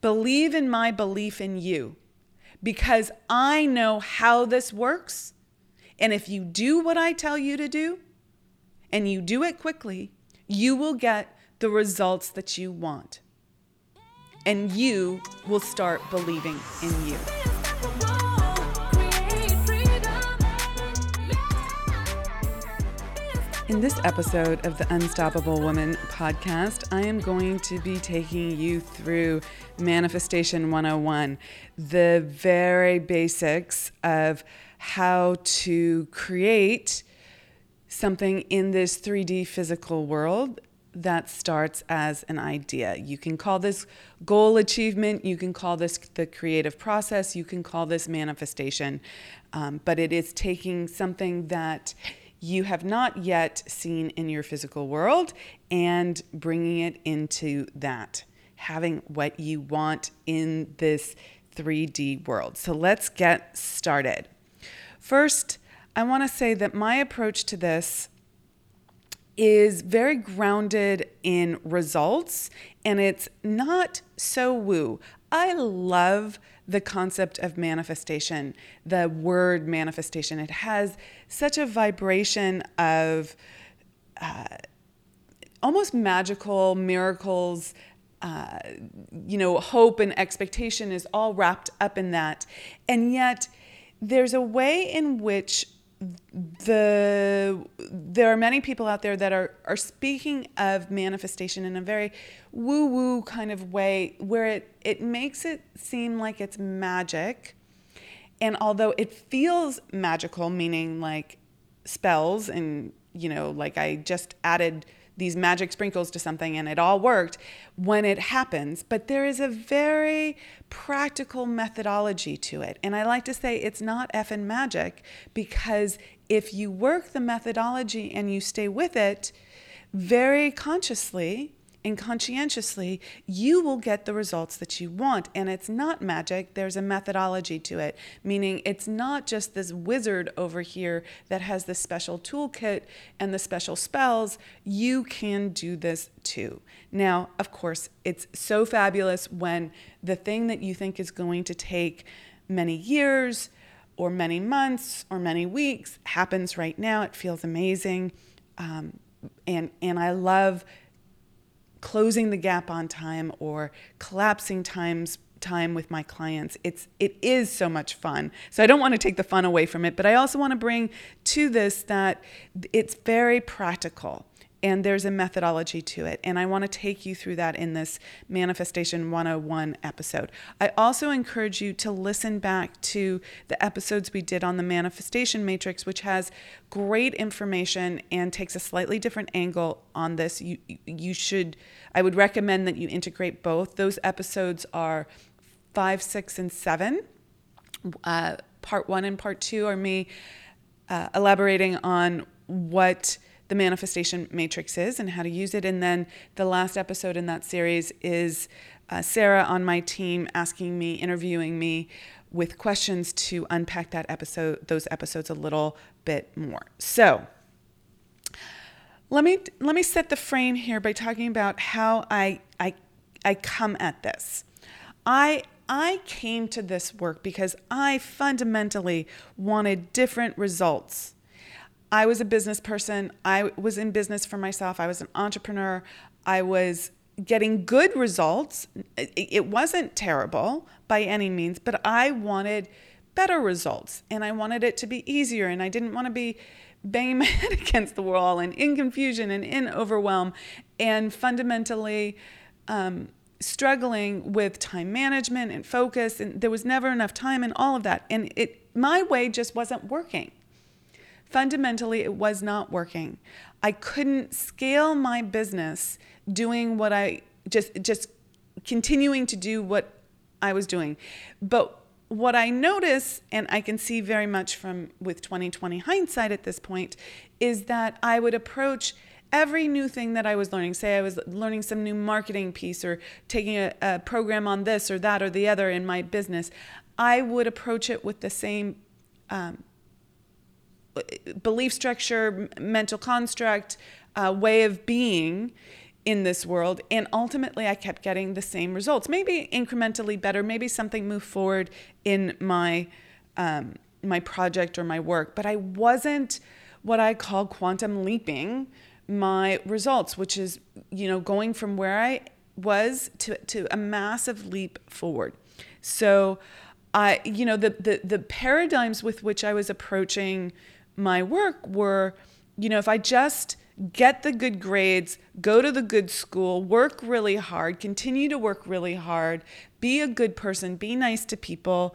Believe in my belief in you, because I know how this works. And if you do what I tell you to do, and you do it quickly, you will get the results that you want. And you will start believing in you. In this episode of the Unstoppable Woman podcast, I am going to be taking you through Manifestation 101, the very basics of how to create something in this 3D physical world that starts as an idea. You can call this goal achievement, you can call this the creative process, you can call this manifestation, but it is taking something that you have not yet seen in your physical world and bringing it into that, having what you want in this 3D world. So let's get started. First, I want to say that my approach to this is very grounded in results, and it's not so woo. I love the concept of manifestation, the word manifestation. It has such a vibration of almost magical miracles, hope and expectation is all wrapped up in that. And yet there's a way in which there are many people out there that are speaking of manifestation in a very woo-woo kind of way, where it makes it seem like it's magic. And although it feels magical, meaning like spells and, like I just added these magic sprinkles to something and it all worked when it happens, but there is a very practical methodology to it. And I like to say it's not effing magic, because if you work the methodology and you stay with it very consciously and conscientiously, you will get the results that you want. And it's not magic. There's a methodology to it, meaning it's not just this wizard over here that has the special toolkit and the special spells. You can do this too. Now, of course, it's so fabulous when the thing that you think is going to take many years or many months or many weeks happens right now. It feels amazing. And I love closing the gap on time or collapsing time with my clients. It is so much fun. So I don't want to take the fun away from it, but I also want to bring to this that it's very practical and there's a methodology to it. And I want to take you through that in this Manifestation 101 episode. I also encourage you to listen back to the episodes we did on the Manifestation Matrix, which has great information and takes a slightly different angle on this. I would recommend that you integrate both. Those episodes are 5, 6, and 7. Part 1 and part 2 are me elaborating on what the manifestation matrix is and how to use it. And then the last episode in that series is Sarah on my team interviewing me with questions to unpack those episodes a little bit more. So let me set the frame here by talking about how I come at this. I came to this work because I fundamentally wanted different results. I was a business person. I was in business for myself. I was an entrepreneur. I was getting good results. It wasn't terrible by any means, but I wanted better results and I wanted it to be easier, and I didn't want to be banging my head against the wall and in confusion and in overwhelm and fundamentally struggling with time management and focus, and there was never enough time and all of that. And my way just wasn't working. Fundamentally, it was not working. I couldn't scale my business doing what I just continuing to do what I was doing. But what I notice, and I can see very much with 2020 hindsight at this point, is that I would approach every new thing that I was learning. Say I was learning some new marketing piece or taking a program on this or that or the other in my business. I would approach it with the same belief structure, mental construct, way of being in this world. And ultimately, I kept getting the same results, maybe incrementally better, maybe something moved forward in my my project or my work, but I wasn't what I call quantum leaping my results, which is, going from where I was to a massive leap forward. So the paradigms with which I was approaching my work were, if I just get the good grades, go to the good school, work really hard, continue to work really hard, be a good person, be nice to people,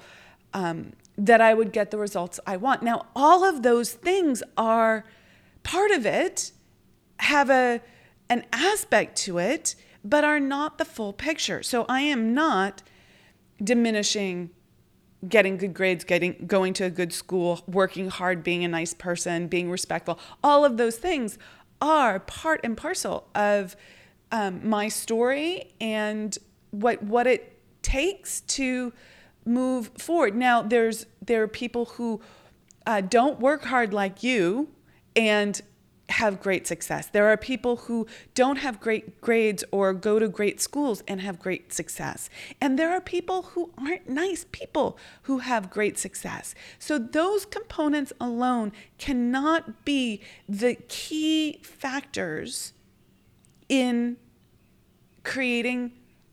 that I would get the results I want. Now, all of those things are part of it, have an aspect to it, but are not the full picture. So I am not diminishing getting good grades, going to a good school, working hard, being a nice person, being respectful. All of those things are part and parcel of my story and what it takes to move forward. Now, there are people who don't work hard like you and have great success. There are people who don't have great grades or go to great schools and have great success. And there are people who aren't nice people who have great success. So those components alone cannot be the key factors in creating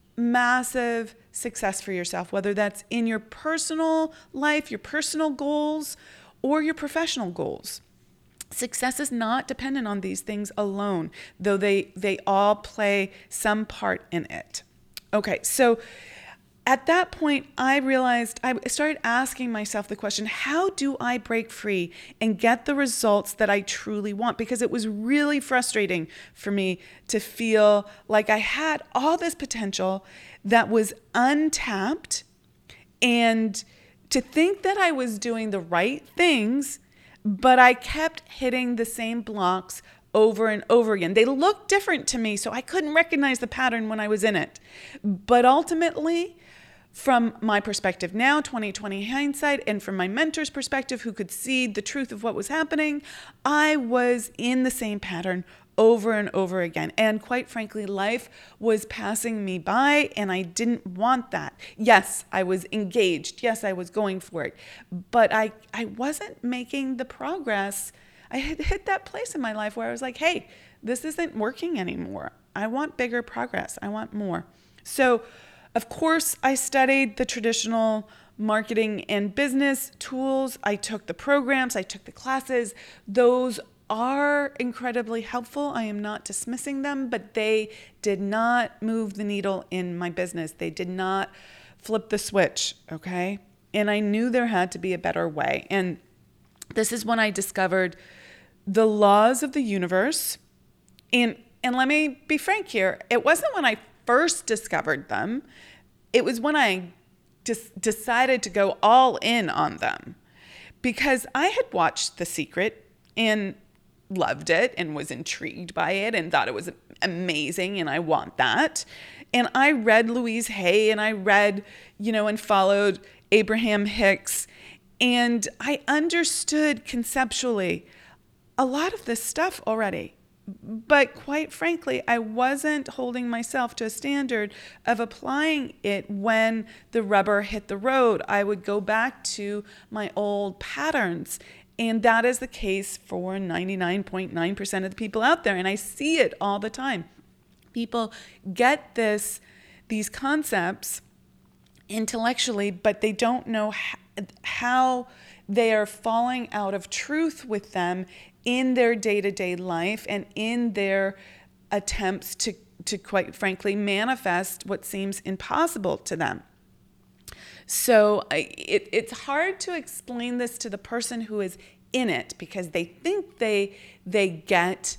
massive success for yourself, whether that's in your personal life, your personal goals, or your professional goals. Success is not dependent on these things alone, though they all play some part in it. Okay, so at that point, I realized, I started asking myself the question, how do I break free and get the results that I truly want? Because it was really frustrating for me to feel like I had all this potential that was untapped, and to think that I was doing the right things, but I kept hitting the same blocks over and over again. They looked different to me, so I couldn't recognize the pattern when I was in it. But ultimately, from my perspective now, 2020 hindsight, and from my mentor's perspective, who could see the truth of what was happening, I was in the same pattern over and over again. And quite frankly, life was passing me by, and I didn't want that. Yes, I was engaged. Yes, I was going for it. But I wasn't making the progress. I had hit that place in my life where I was like, hey, this isn't working anymore. I want bigger progress. I want more. So, of course, I studied the traditional marketing and business tools. I took the programs. I took the classes. Those are incredibly helpful. I am not dismissing them, but they did not move the needle in my business. They did not flip the switch, okay? And I knew there had to be a better way. And this is when I discovered the laws of the universe. And let me be frank here. It wasn't when I first discovered them. It was when I just decided to go all in on them. Because I had watched The Secret and loved it and was intrigued by it and thought it was amazing and I want that. And I read Louise Hay and I read, and followed Abraham Hicks, and I understood conceptually a lot of this stuff already. But quite frankly, I wasn't holding myself to a standard of applying it when the rubber hit the road. I would go back to my old patterns. And that is the case for 99.9% of the people out there. And I see it all the time. People get these concepts intellectually, but they don't know how they are falling out of truth with them in their day-to-day life and in their attempts to quite frankly manifest what seems impossible to them. So it's hard to explain this to the person who is in it because they think they get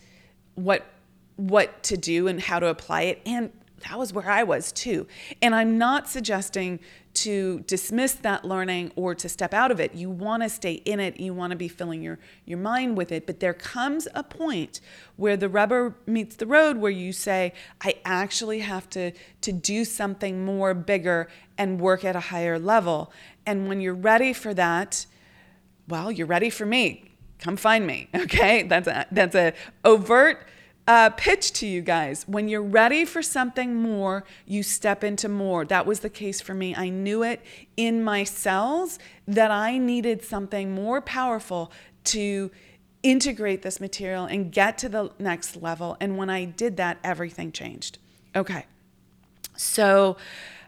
what to do and how to apply it. And that was where I was too. And I'm not suggesting to dismiss that learning or to step out of it. You want to stay in it. You want to be filling your mind with it. But there comes a point where the rubber meets the road where you say, I actually have to do something more bigger and work at a higher level. And when you're ready for that, well, you're ready for me. Come find me, okay? That's a overt pitch to you guys. When you're ready for something more, you step into more. That was the case for me. I knew it in my cells that I needed something more powerful to integrate this material and get to the next level. And when I did that, everything changed. Okay. So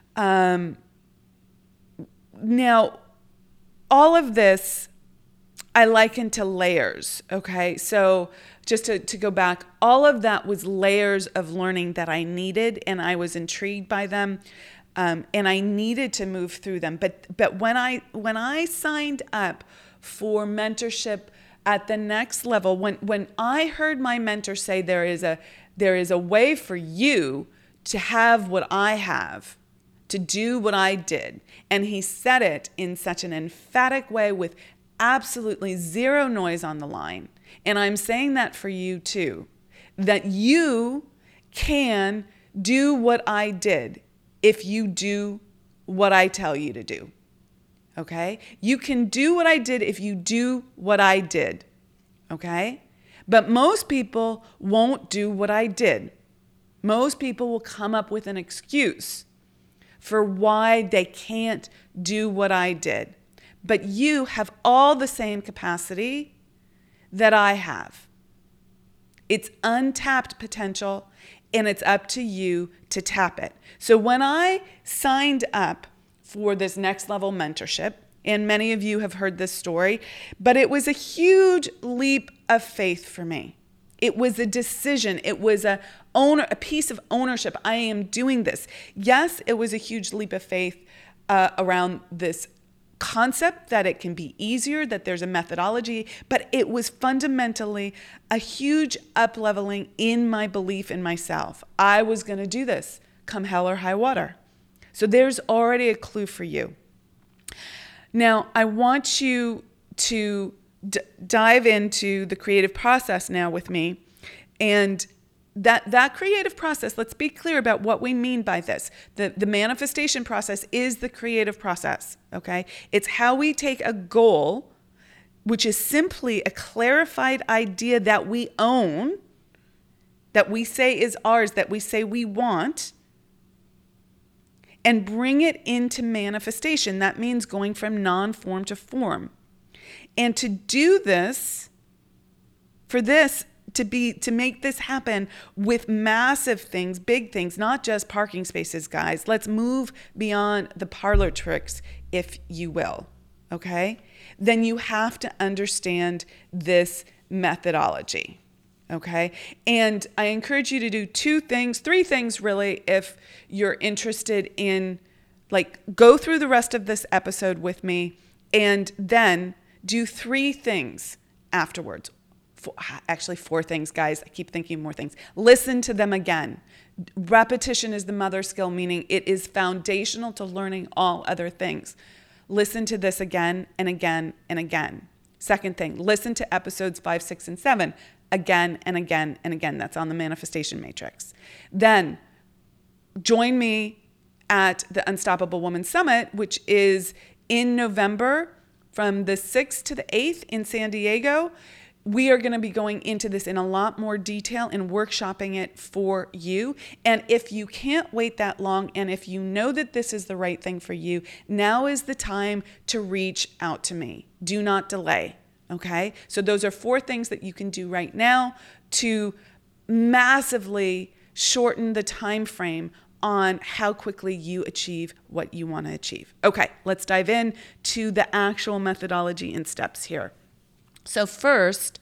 now all of this I liken to layers. Okay. So just to go back, all of that was layers of learning that I needed, and I was intrigued by them, and I needed to move through them. But when I signed up for mentorship at the next level, when I heard my mentor say there is a way for you to have what I have, to do what I did, and he said it in such an emphatic way with absolutely zero noise on the line. And I'm saying that for you too, that you can do what I did if you do what I tell you to do. Okay? You can do what I did if you do what I did. Okay? But most people won't do what I did. Most people will come up with an excuse for why they can't do what I did. But you have all the same capacity that I have. It's untapped potential, and it's up to you to tap it. So when I signed up for this next level mentorship, and many of you have heard this story, but it was a huge leap of faith for me. It was a decision. It was a piece of ownership. I am doing this. Yes, it was a huge leap of faith around this concept that it can be easier, that there's a methodology, but it was fundamentally a huge up-leveling in my belief in myself. I was going to do this, come hell or high water. So there's already a clue for you. Now, I want you to dive into the creative process now with me, and that creative process, let's be clear about what we mean by this. The manifestation process is the creative process, okay? It's how we take a goal, which is simply a clarified idea that we own, that we say is ours, that we say we want, and bring it into manifestation. That means going from non-form to form. And to do this, to make this happen with massive things, big things, not just parking spaces, guys. Let's move beyond the parlor tricks, if you will, okay? Then you have to understand this methodology, okay? And I encourage you to do three things really, if you're interested in, go through the rest of this episode with me, and then do 3 things afterwards. Actually 4 things, guys. I keep thinking more things. Listen to them again. Repetition is the mother skill, meaning it is foundational to learning all other things. Listen to this again and again and again. Second thing, listen to episodes 5, 6, and 7 again and again and again. That's on the Manifestation Matrix. Then join me at the Unstoppable Woman Summit, which is in November from the 6th to the 8th in San Diego. We are going to be going into this in a lot more detail and workshopping it for you. And if you can't wait that long, and if you know that this is the right thing for you, now is the time to reach out to me. Do not delay, okay? So those are 4 things that you can do right now to massively shorten the time frame on how quickly you achieve what you want to achieve. Okay, let's dive in to the actual methodology and steps here. So first,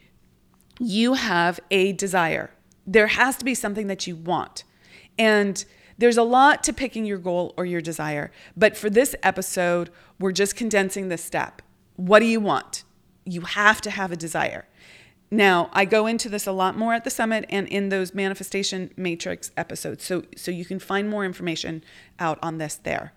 you have a desire. There has to be something that you want. And there's a lot to picking your goal or your desire. But for this episode, we're just condensing this step. What do you want? You have to have a desire. Now, I go into this a lot more at the summit and in those Manifestation Matrix episodes. So you can find more information out on this there.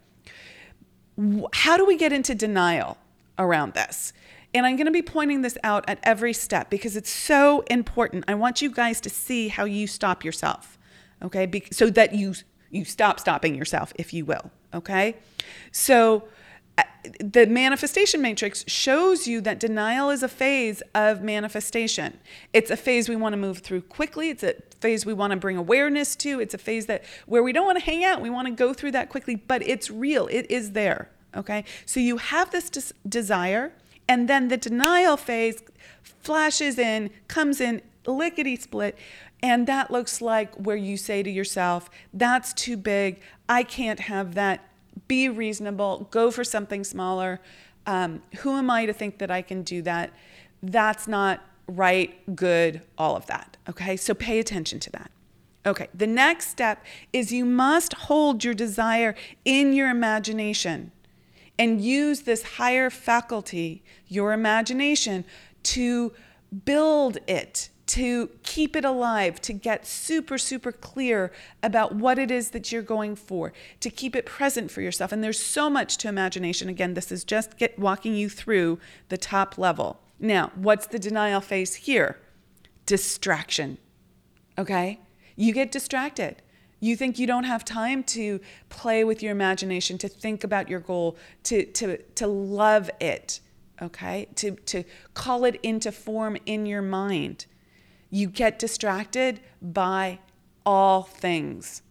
How do we get into denial around this? And I'm going to be pointing this out at every step because it's so important. I want you guys to see how you stop yourself, okay? So that you stop stopping yourself, if you will, okay? So the manifestation matrix shows you that denial is a phase of manifestation. It's a phase we want to move through quickly. It's a phase we want to bring awareness to. It's a phase where we don't want to hang out. We want to go through that quickly, but it's real. It is there. Okay. So you have this desire, and then the denial phase flashes in, comes in lickety split. And that looks like where you say to yourself, that's too big. I can't have that. Be reasonable. Go for something smaller. Who am I to think that I can do that? That's not right, good, all of that. Okay, so pay attention to that. Okay, the next step is you must hold your desire in your imagination and use this higher faculty, your imagination, to build it, to keep it alive, to get super, super clear about what it is that you're going for, to keep it present for yourself. And there's so much to imagination. Again, this is just walking you through the top level. Now, what's the denial phase here? Distraction. Okay? You get distracted. You think you don't have time to play with your imagination, to think about your goal, to love it. Okay? To call it into form in your mind. You get distracted by all things.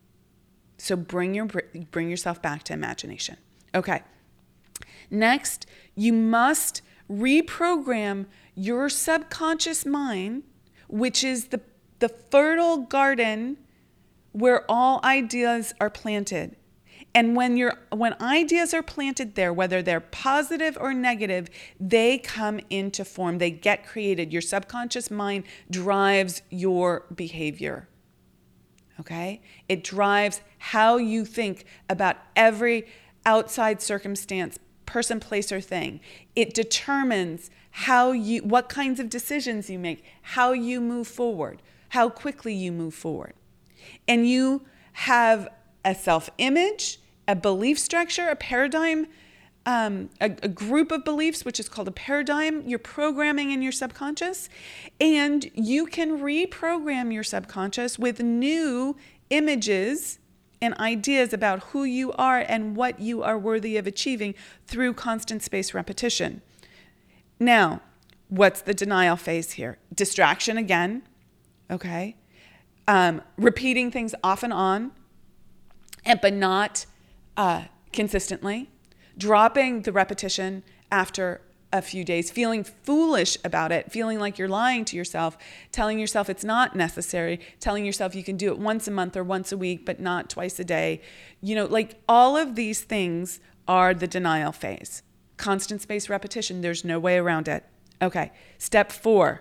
So bring yourself back to imagination. Okay. Next, you must reprogram your subconscious mind, which is the fertile garden where all ideas are planted. And when ideas are planted there, whether they're positive or negative, they come into form. They get created. Your subconscious mind drives your behavior. Okay? It drives how you think about every outside circumstance, person, place, or thing. It determines what kinds of decisions you make, how you move forward, how quickly you move forward. And you have a self-image, a belief structure, a paradigm, a group of beliefs, which is called a paradigm. You're programming in your subconscious, and you can reprogram your subconscious with new images and ideas about who you are and what you are worthy of achieving through constant space repetition. Now, what's the denial phase here? Distraction again, okay? Repeating things off and on, but not consistently, dropping the repetition after a few days, feeling foolish about it, feeling like you're lying to yourself, telling yourself it's not necessary, telling yourself you can do it once a month or once a week, but not twice a day. Like all of these things are the denial phase. Constant space repetition, there's no way around it. Okay, step 4.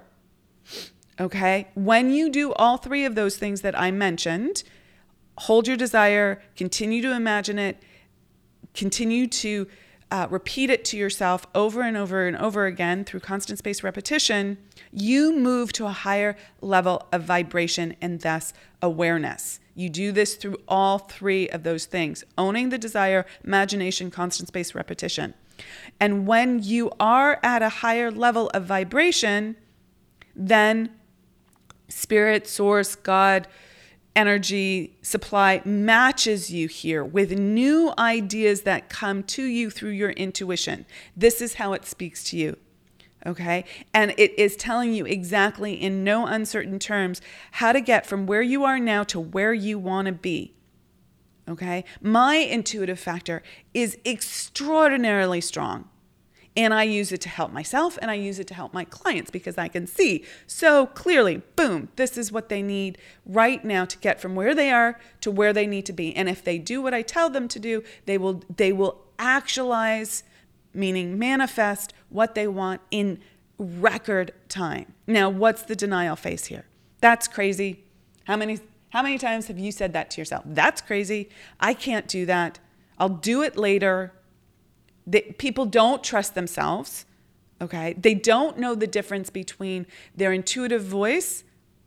Okay, when you do all 3 of those things that I mentioned, hold your desire, continue to imagine it, continue to repeat it to yourself over and over and over again through constant space repetition, you move to a higher level of vibration and thus awareness. You do this through all 3 of those things: owning the desire, imagination, constant space repetition. And when you are at a higher level of vibration, then Spirit, Source, God, energy, supply matches you here with new ideas that come to you through your intuition. This is how it speaks to you. Okay? And it is telling you exactly in no uncertain terms how to get from where you are now to where you want to be. Okay? My intuitive factor is extraordinarily strong. And I use it to help myself, and I use it to help my clients because I can see so clearly, boom, this is what they need right now to get from where they are to where they need to be. And if they do what I tell them to do, they will actualize, meaning manifest what they want in record time. Now, what's the denial phase here? That's crazy. How many times have you said that to yourself? That's crazy. I can't do that. I'll do it later. People don't trust themselves, okay? They don't know the difference between their intuitive voice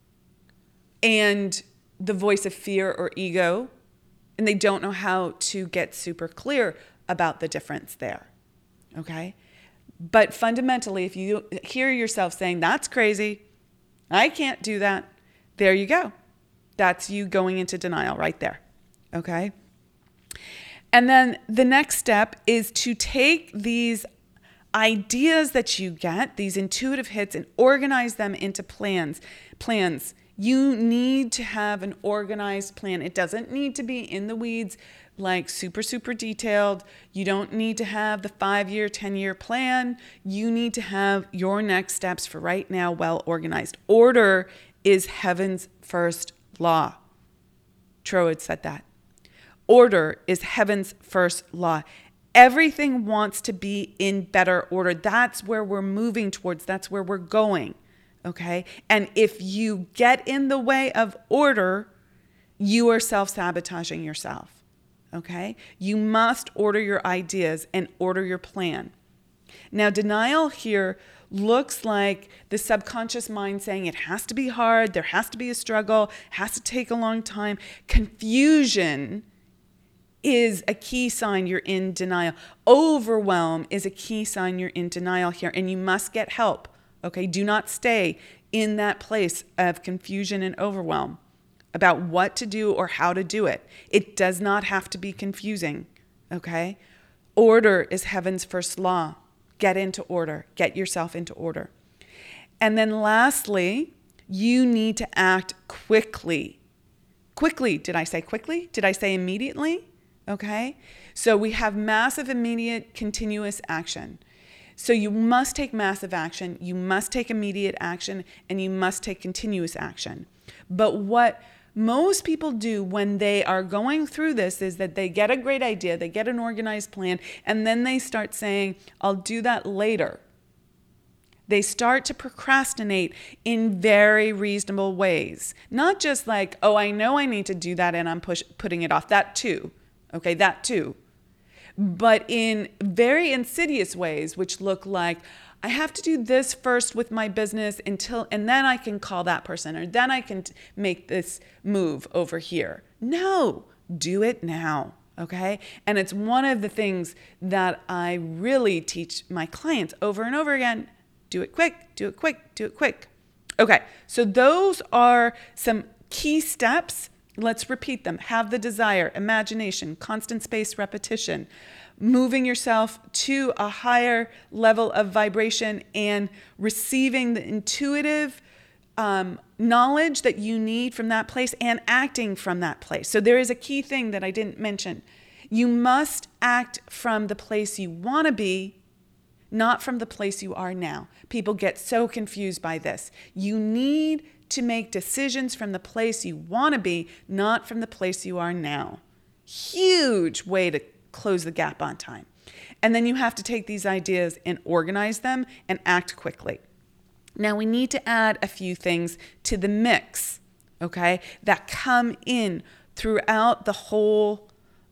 and the voice of fear or ego, and they don't know how to get super clear about the difference there, okay? But fundamentally, if you hear yourself saying, that's crazy, I can't do that, there you go. That's you going into denial right there, okay? And then the next step is to take these ideas that you get, these intuitive hits, and organize them into plans. You need to have an organized plan. It doesn't need to be in the weeds, like super, super detailed. You don't need to have the 5-year, 10-year plan. You need to have your next steps for right now well organized. Order is heaven's first law. Troward said that. Order is heaven's first law. Everything wants to be in better order. That's where we're moving towards. That's where we're going. Okay? And if you get in the way of order, you are self-sabotaging yourself. Okay? You must order your ideas and order your plan. Now, denial here looks like the subconscious mind saying it has to be hard, there has to be a struggle, has to take a long time. Confusion is a key sign you're in denial. Overwhelm is a key sign you're in denial here, and you must get help. Okay? Do not stay in that place of confusion and overwhelm about what to do or how to do it. It does not have to be confusing. Okay? Order is heaven's first law. Get into order. Get yourself into order. And then lastly, you need to act quickly. Quickly. Did I say quickly? Did I say immediately? Okay? So we have massive, immediate, continuous action. So you must take massive action, you must take immediate action, and you must take continuous action. But what most people do when they are going through this is that they get a great idea, they get an organized plan, and then they start saying, I'll do that later. They start to procrastinate in very reasonable ways. Not just like, oh, I know I need to do that and I'm putting it off. That too. Okay, that too. But in very insidious ways, which look like, I have to do this first with my business and then I can call that person, or then I can make this move over here. No, do it now. Okay. And it's one of the things that I really teach my clients over and over again. Do it quick, do it quick, do it quick. Okay. So those are some key steps. Let's repeat them. Have the desire, imagination, constant spaced repetition, moving yourself to a higher level of vibration and receiving the intuitive knowledge that you need from that place and acting from that place. So there is a key thing that I didn't mention. You must act from the place you want to be, not from the place you are now. People get so confused by this. You need to make decisions from the place you want to be, not from the place you are now. Huge way to close the gap on time. And then you have to take these ideas and organize them and act quickly. Now we need to add a few things to the mix, okay, that come in throughout the whole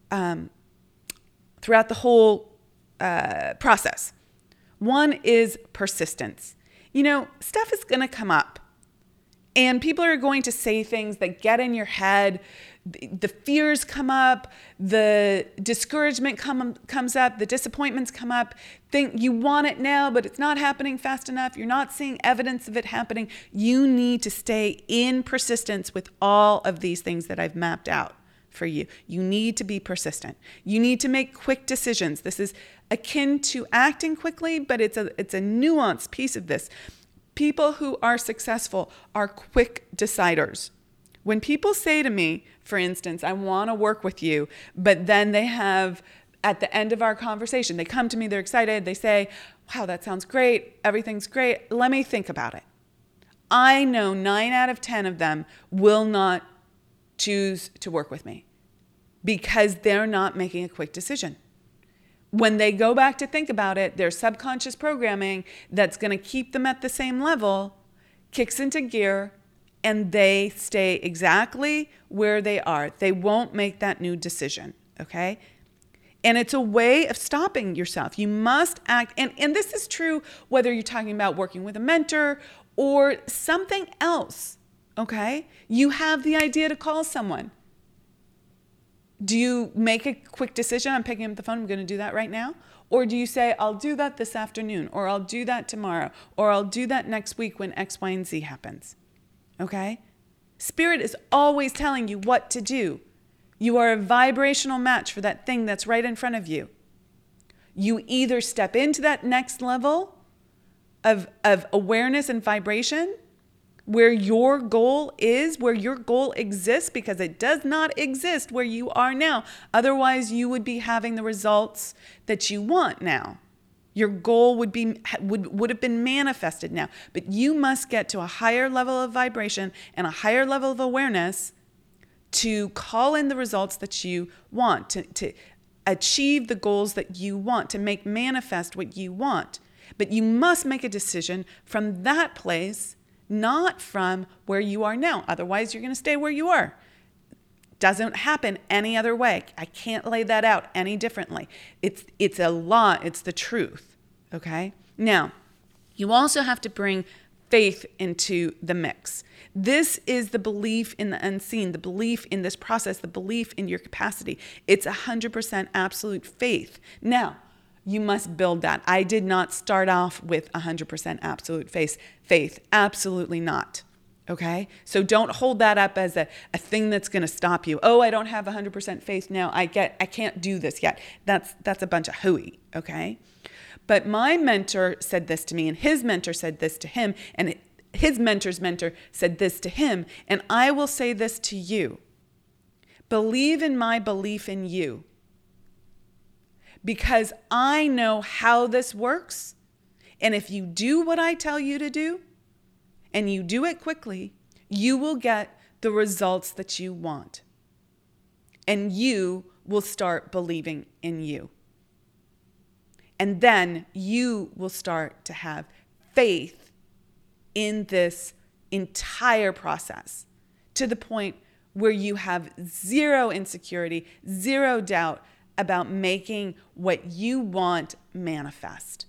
process. One is persistence. You know, stuff is going to come up. And people are going to say things that get in your head. The fears come up, the discouragement comes up, the disappointments come up. Think you want it now, but it's not happening fast enough. You're not seeing evidence of it happening. You need to stay in persistence with all of these things that I've mapped out for you. You need to be persistent. You need to make quick decisions. This is akin to acting quickly, but it's a nuanced piece of this. People who are successful are quick deciders. When people say to me, for instance, I want to work with you, but then they have, at the end of our conversation, they come to me, they're excited, they say, wow, that sounds great, everything's great, let me think about it. I know 9 out of 10 of them will not choose to work with me because they're not making a quick decision. When they go back to think about it, their subconscious programming that's going to keep them at the same level kicks into gear and they stay exactly where they are. They won't make that new decision, okay? And it's a way of stopping yourself. You must act, and this is true whether you're talking about working with a mentor or something else, okay? You have the idea to call someone. Do you make a quick decision? I'm picking up the phone, I'm going to do that right now. Or do you say, I'll do that this afternoon, or I'll do that tomorrow, or I'll do that next week when X, Y, and Z happens? Okay? Spirit is always telling you what to do. You are a vibrational match for that thing that's right in front of you. You either step into that next level of awareness and vibration where your goal is, where your goal exists, because it does not exist where you are now. Otherwise, you would be having the results that you want now. Your goal would have been manifested now. But you must get to a higher level of vibration and a higher level of awareness to call in the results that you want, to achieve the goals that you want, to make manifest what you want. But you must make a decision from that place, not from where you are now. Otherwise, you're going to stay where you are. Doesn't happen any other way. I can't lay that out any differently. It's a law. It's the truth. Okay? Now, you also have to bring faith into the mix. This is the belief in the unseen, the belief in this process, the belief in your capacity. It's 100% absolute faith. Now, you must build that. I did not start off with 100% absolute faith. Absolutely not. Okay? So don't hold that up as a thing that's going to stop you. Oh, I don't have 100% faith now. I can't do this yet. That's a bunch of hooey. Okay? But my mentor said this to me, and his mentor said this to him, and his mentor's mentor said this to him. And I will say this to you. Believe in my belief in you. Because I know how this works. And if you do what I tell you to do, and you do it quickly, you will get the results that you want. And you will start believing in you. And then you will start to have faith in this entire process to the point where you have zero insecurity, zero doubt about making what you want manifest.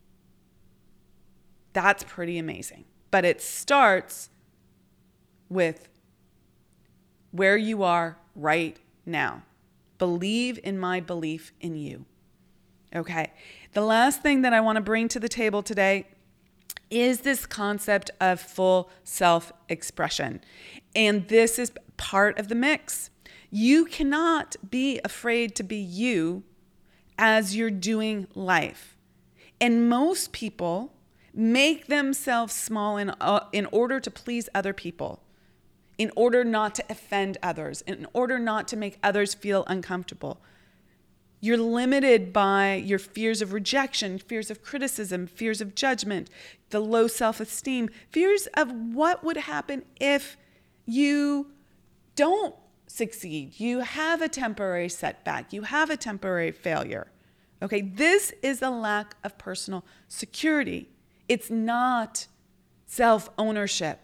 That's pretty amazing. But it starts with where you are right now. Believe in my belief in you. Okay. The last thing that I want to bring to the table today is this concept of full self-expression. And this is part of the mix. You cannot be afraid to be you as you're doing life. And most people make themselves small in order to please other people, in order not to offend others, in order not to make others feel uncomfortable. You're limited by your fears of rejection, fears of criticism, fears of judgment, the low self-esteem, fears of what would happen if you don't succeed. You have a temporary setback. You have a temporary failure. Okay, this is a lack of personal security. It's not self-ownership.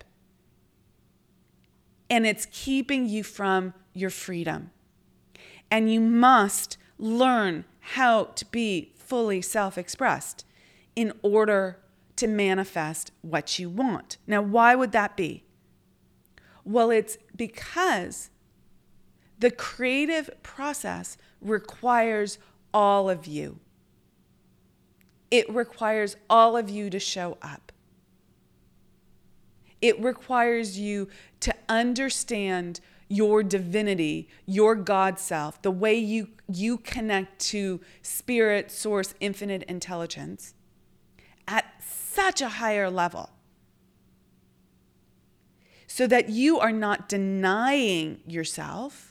And it's keeping you from your freedom. And you must learn how to be fully self-expressed in order to manifest what you want. Now, why would that be? Well, it's because the creative process requires all of you. It requires all of you to show up. It requires you to understand your divinity, your God self, the way you connect to spirit, source, infinite intelligence at such a higher level, so that you are not denying yourself,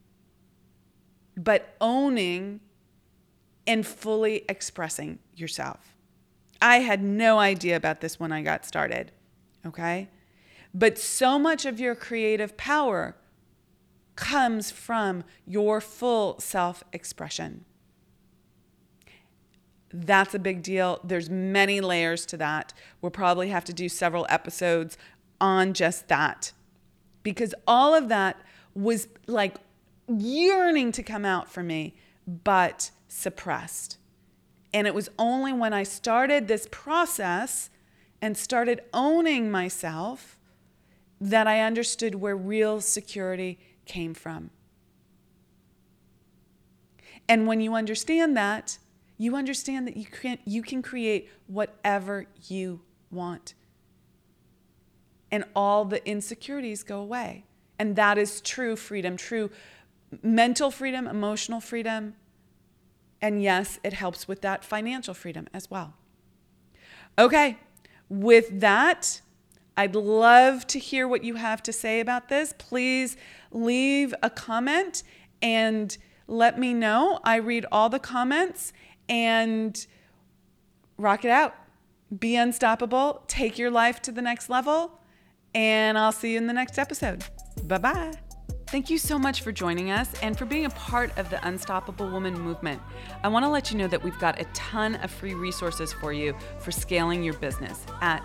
but owning and fully expressing yourself. I had no idea about this when I got started, okay? But so much of your creative power comes from your full self-expression. That's a big deal. There's many layers to that. We'll probably have to do several episodes on just that, because all of that was like yearning to come out for me, but suppressed. And it was only when I started this process and started owning myself that I understood where real security came from. And when you understand that, you understand that you can create whatever you want. And all the insecurities go away. And that is true freedom, true mental freedom, emotional freedom, and yes, it helps with that financial freedom as well. Okay, with that, I'd love to hear what you have to say about this. Please leave a comment and let me know. I read all the comments, and rock it out. Be unstoppable. Take your life to the next level, and I'll see you in the next episode. Bye-bye. Thank you so much for joining us and for being a part of the Unstoppable Woman movement. I want to let you know that we've got a ton of free resources for you for scaling your business at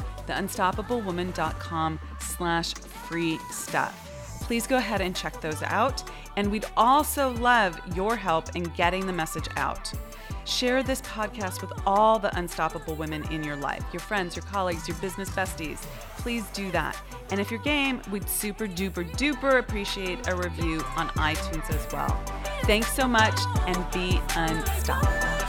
theunstoppablewoman.com/free stuff. Please go ahead and check those out. And we'd also love your help in getting the message out. Share this podcast with all the unstoppable women in your life, your friends, your colleagues, your business besties. Please do that. And if you're game, we'd super duper duper appreciate a review on iTunes as well. Thanks so much, and be unstoppable.